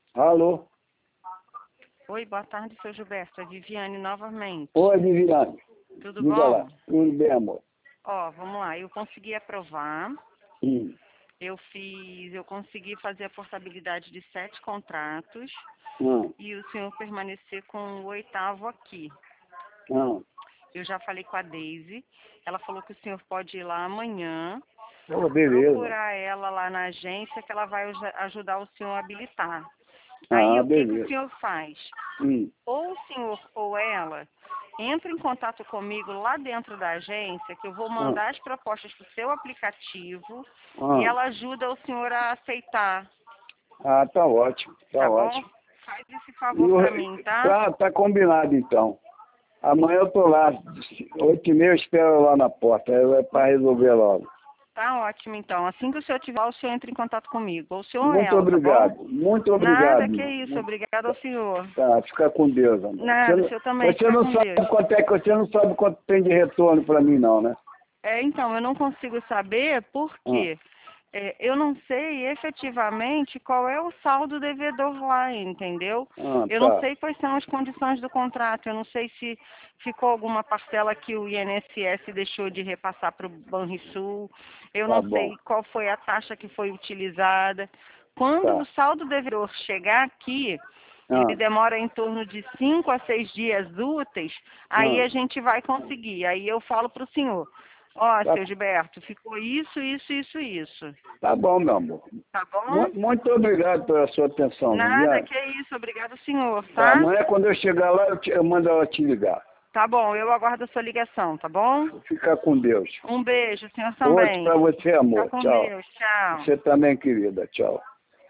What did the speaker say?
Alô? Oi, boa tarde, seu Gilberto. É Viviane novamente. Oi, Viviane. Tudo Diga bom? lá. Tudo bem, amor? Ó, vamos lá. Eu consegui aprovar. Hum. Eu consegui fazer a portabilidade de 7 contratos Hum. e o senhor permanecer com o 8º aqui. Hum. Eu já falei com a Deise. Ela falou que o senhor pode ir lá amanhã, Oh, beleza. procurar ela lá na agência que ela vai ajudar o senhor a habilitar. Aí Ah, o que o beleza. senhor faz? Hum. Ou o senhor ou ela entra em contato comigo lá dentro da agência, que eu vou Hum. mandar as propostas para o seu aplicativo e Hum. ela ajuda o senhor a aceitar, Ah, tá ótimo. Tá tá bom? ótimo. Faz esse favor para mim, tá? Tá combinado, então. Amanhã eu tô lá. 8h30 eu espero lá na porta. É pra resolver logo. Tá ótimo, então. Assim que o senhor tiver, o senhor entra em contato comigo. Ou o senhor ou Muito ela, tá bom? obrigado. Muito obrigado. Nada, que isso. Obrigado ao senhor. Tá, fica com Deus, amor. Nada, o senhor também. Você Fica não com Deus. sabe quanto é que você não sabe quanto tem de retorno pra mim, não, né? Então, eu não consigo saber por Ah, quê. Eu não sei efetivamente qual é o saldo devedor lá, entendeu? Eu não tá. sei quais são as condições do contrato, eu não sei se ficou alguma parcela que o INSS deixou de repassar para o Banrisul, eu Tá não bom. sei qual foi a taxa que foi utilizada. Quando Tá. o saldo devedor chegar aqui, Ah, ele demora em torno de 5 a 6 dias úteis, aí ah. a gente vai conseguir. Aí eu falo para o senhor, ó, Tá, seu Gilberto, ficou isso, isso, isso, isso. tá bom, meu amor. Tá bom? Muito obrigado pela sua atenção, Nada, Viviane. que é isso. Obrigado, senhor, Tá, tá? amanhã quando eu chegar lá, eu mando ela te ligar. Tá bom, eu aguardo a sua ligação, tá bom? Fica com Deus. Um beijo, senhor Outro também. pra você, Fica amor. com Tchau. Deus. Tchau. Você também, querida. Tchau.